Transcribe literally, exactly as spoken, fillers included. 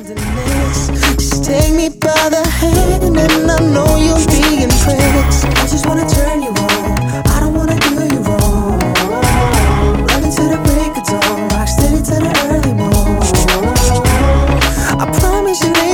Just take me by the hand and I know you'll be impressed. I just wanna turn you on, I don't wanna do you wrong. Running to the break of dawn, rock steady to the early morn. I promise you ain't